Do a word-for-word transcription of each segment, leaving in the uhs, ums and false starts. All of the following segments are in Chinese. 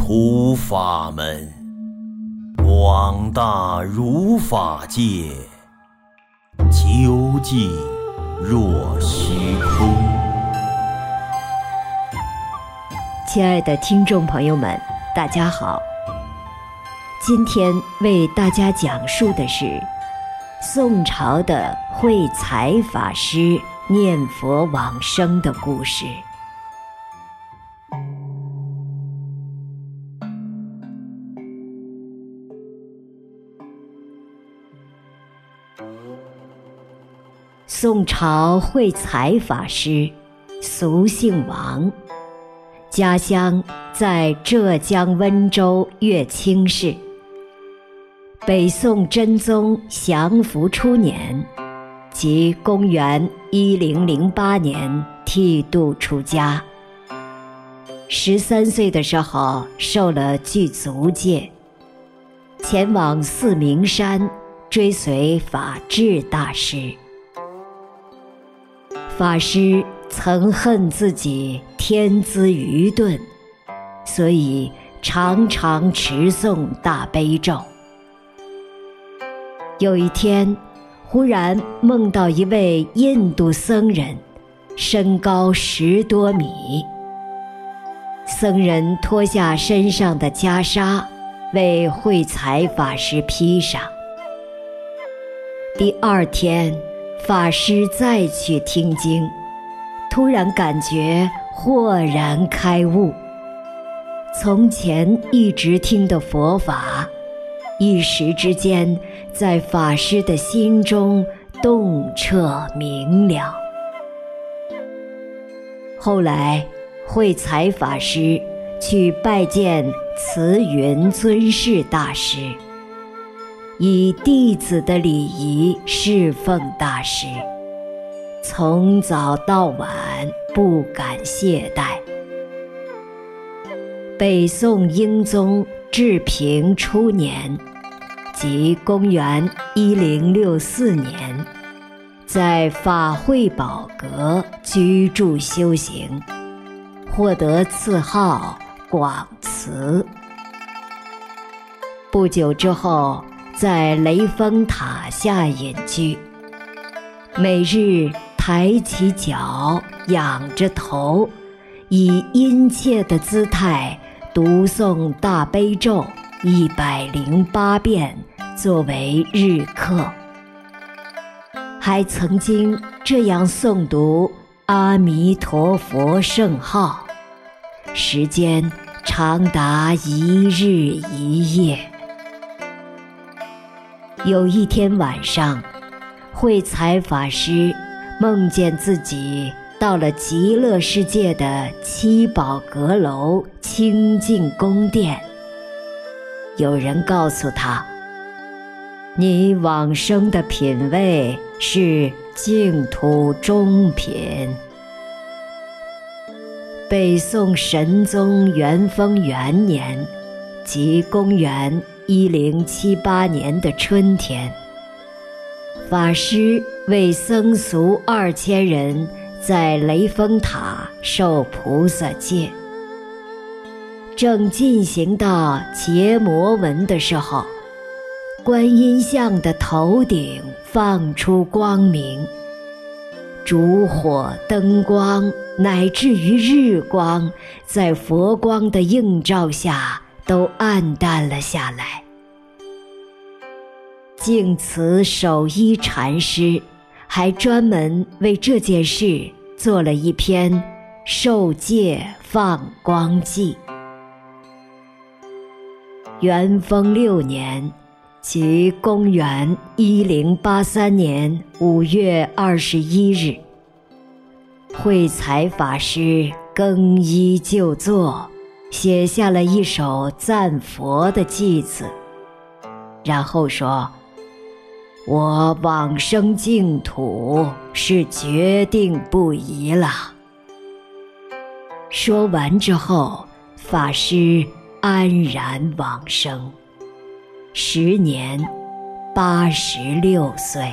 突法门，广大如法界，究竟若虚空。 亲爱的听众朋友们，大家好。今天为大家讲述的是宋朝的慧才法师念佛往生的故事。宋朝慧才法师，俗姓王，家乡在浙江温州乐清市。北宋真宗祥符初年，即公元一零零八年剃度出家。十三岁的时候受了具足戒，前往四明山追随法智大师。法师曾恨自己天资愚钝，所以常常持诵大悲咒。有一天，忽然梦到一位印度僧人，身高十多米。僧人脱下身上的袈裟，为慧才法师披上。第二天，法师再去听经，突然感觉豁然开悟，从前一直听的佛法，一时之间在法师的心中洞彻明了。后来慧才法师去拜见慈云尊士大师，以弟子的礼仪侍奉大师，从早到晚不敢懈怠。北宋英宗治平初年，即公元一零六四年，在法会宝阁居住修行，获得赐号广慈。不久之后，在雷峰塔下隐居，每日抬起脚，仰着头，以殷切的姿态读诵大悲咒一百零八遍作为日课，还曾经这样诵读阿弥陀佛圣号，时间长达一日一夜。有一天晚上，慧才法师梦见自己到了极乐世界的七宝阁楼清净宫殿。有人告诉他，你往生的品位是净土中品。北宋神宗元丰元年，即公元一零七八年的春天，法师为僧俗二千人在雷峰塔受菩萨戒。正进行到结魔文的时候，观音像的头顶放出光明，烛火灯光乃至于日光，在佛光的映照下都暗淡了下来。净慈守一禅师还专门为这件事做了一篇受戒放光记。元丰六年，即公元一零八三年五月二十一日，慧才法师更衣就坐，写下了一首赞佛的偈子，然后说，我往生净土是决定不移了。说完之后，法师安然往生，时年八十六岁。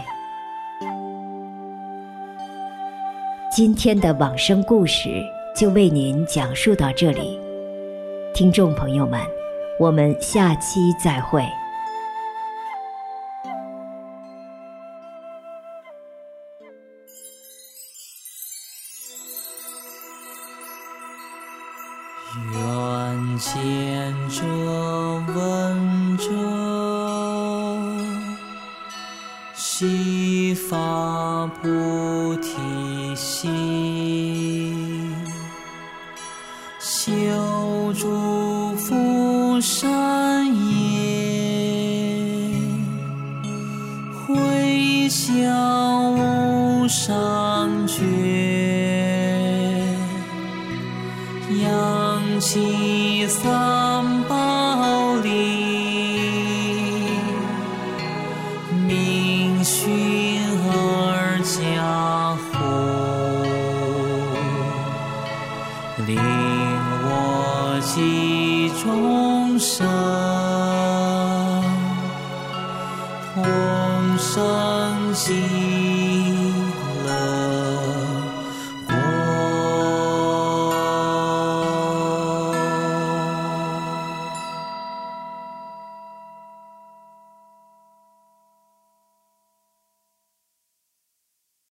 今天的往生故事就为您讲述到这里， 听众朋友们，我们下期再会。 愿见者闻者，悉发菩提心，修诸福善业，回向无上觉，扬起三宝力，明熏而加护，令我及众生同生极